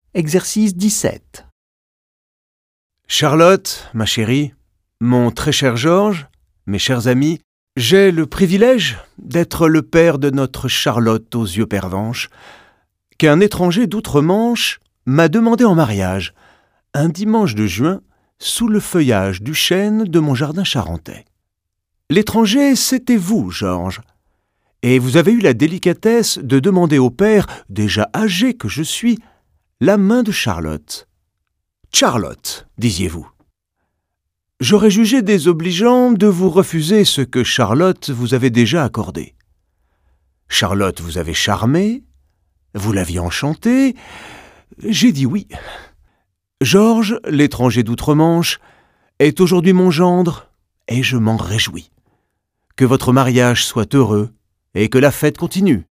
Exercice 17. Charlotte, ma chérie, mon très cher Georges, mes chers amis, j'ai le privilège d'être le père de notre Charlotte aux yeux pervenches, qu'un étranger d'outre-Manche m'a demandé en mariage, un dimanche de juin, sous le feuillage du chêne de mon jardin charentais. L'étranger, c'était vous, Georges, et vous avez eu la délicatesse de demander au père, déjà âgé que je suis, la main de Charlotte. Charlotte, disiez-vous. J'aurais jugé désobligeant de vous refuser ce que Charlotte vous avait déjà accordé. Charlotte vous avait charmé, vous l'aviez enchantée, j'ai dit oui. Georges, l'étranger d'outre-Manche, est aujourd'hui mon gendre, et je m'en réjouis. Que votre mariage soit heureux, et que la fête continue.